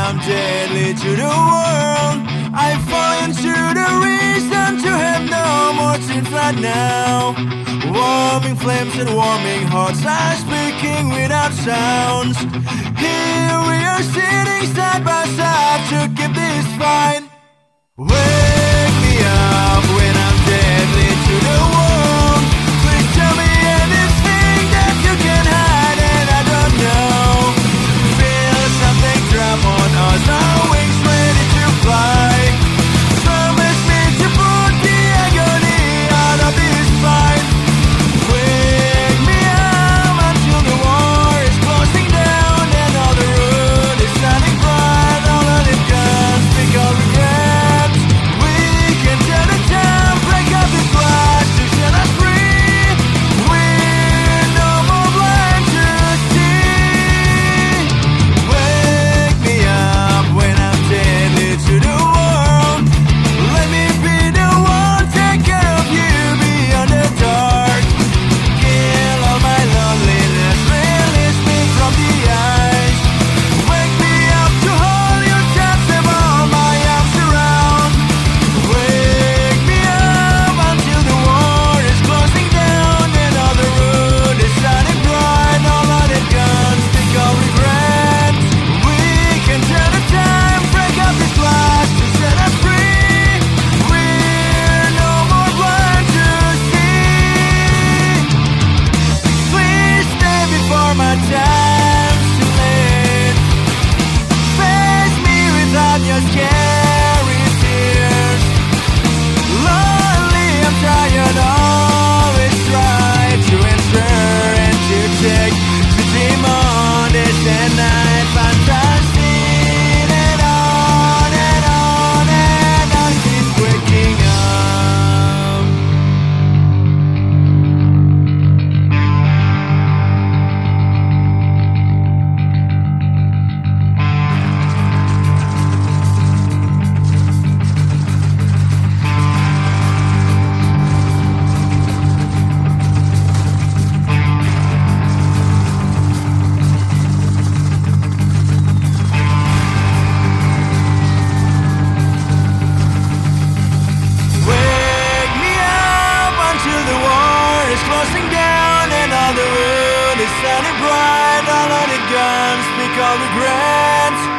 I'm deadly to the world. I fall into the reason to have no more tears right now. Warming flames and warming hearts are speaking without sounds. Here we are sitting side by side to keep this fight. Wake me up when I'm deadly to the world. Please tell me anything that you can hide and I don't know. Feel something drop on us, our wings ready to fly. Promise me to put the agony out of this fight. Wake me up until the war is closing down and all the road is shining bright. All of the guns speak of regret. We can turn the time, break up the glass to set us free. We're no more blind to see. Wake me up when I'm deadly to the world. Let me be the one, take care of you beyond the dark. Kill all my loneliness, release me from the ice. Wake me up to hold you tight, wrap all my arms around. Wake me up until the war is closing down and all the road is shining bright. All of the guns speak of regret. We can turn the time, break up this glass to set us free. We're no more blind to see. Please stay before my time's too late. Face me without your scary fears. Lonely, I'm tired, always try to answer and to take to dream on this and night. Fantasy and on and on and on, keep waking up. Wake me up until the war is closing down and all the road is shining bright. All of the guns speak of regret.